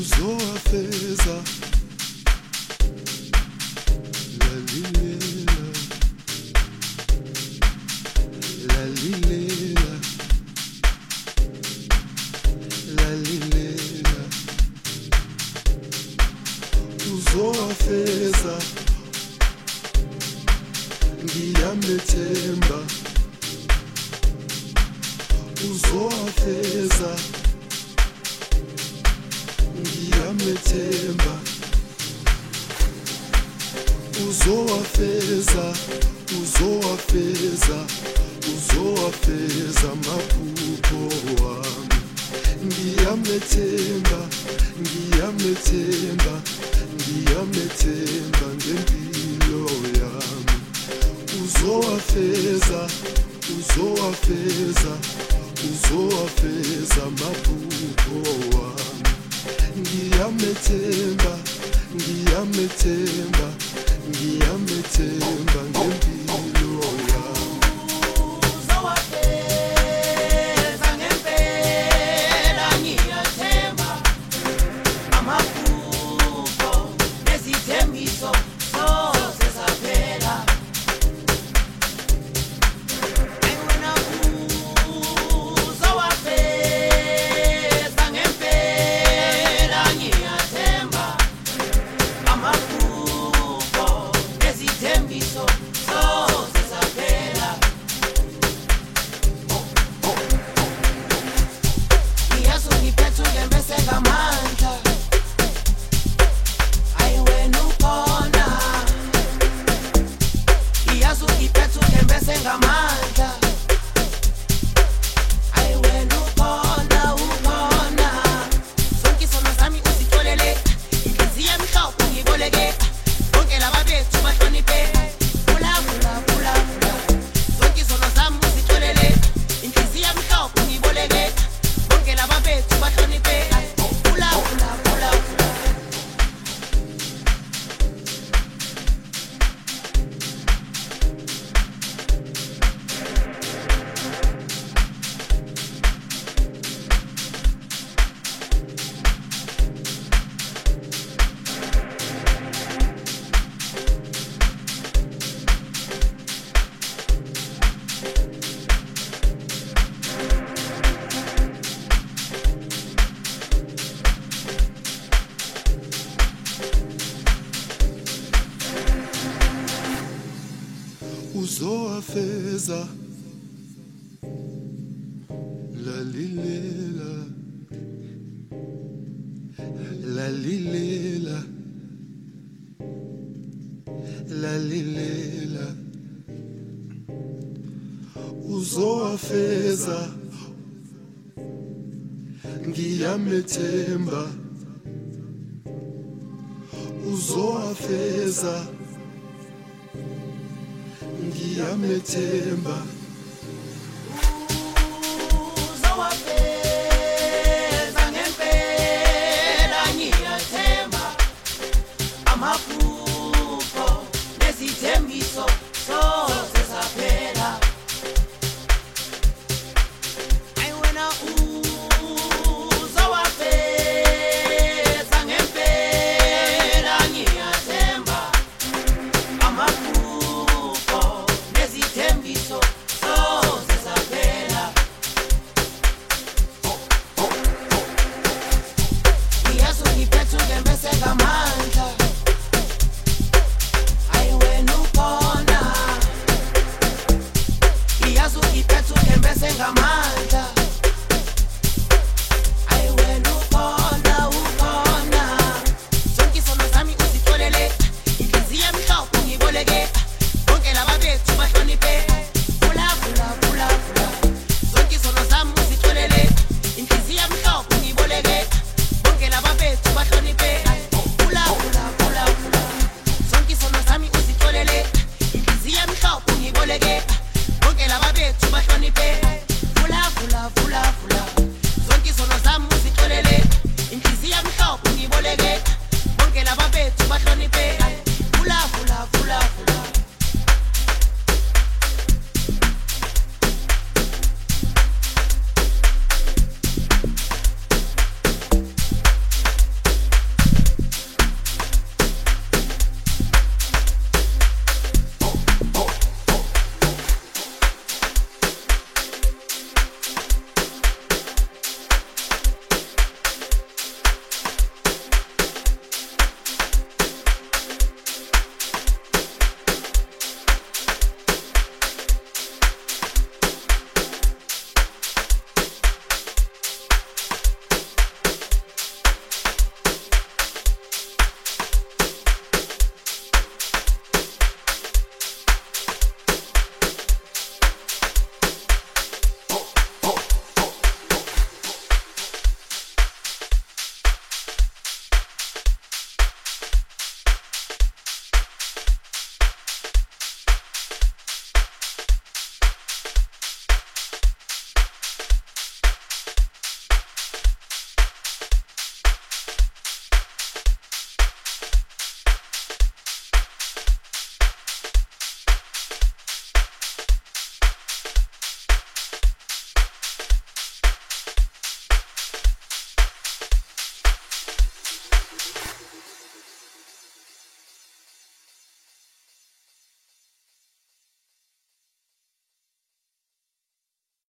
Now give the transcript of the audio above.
uzowafeza lalilela lalilela lalilela uzowafeza ngiyamethemba uzowafeza ngiyamethemba uzowafeza uzowafeza uzowafeza maphupho wami ngiyamethemba ngiyamethemba ngiyamethemba ngempilo yami uzowafeza uzowafeza uzowafeza maphupho wami ngiyamethemba ngiyamethemba ngiyamethemba ngempilo yami uzowafeza ngempela ngiyathemba amaphupho nezithembiso zonke zaphela wena uzowafeza ngempela ngiyathemba amaphupho nezithembiso zonke zaphela ngiyazi ungiphethe ungembese ngamandla ayi wena ukhona ngiyazi ungiphethe ungembese ngamandla ayi wena ukhona ukhona zonke isono zami uzitholele inhliziyo emhlophe ngiboleke bonke laba bethu bahloniphe phula phula phula phula zonke isono zami uzitholele inhliziyo emhlophe ngiboleke bonke laba bethu bahloniphe phula phula phula phula uzowafeza lalilela lalilela lalilela uzowafeza ngiyamethemba uzowafeza ngiyamethemba uzowafeza ngempela ngiyathemba amaphupho nezithembiso zonke zaphela ayi wena uzowafeza ngempela ngiyathemba amaphupho nezithembiso zonke zaphela ngiyazi ungiphethe ungembese ngamandla ayi wena ukhona ngiyazi ungiphethe ungembese ngamandla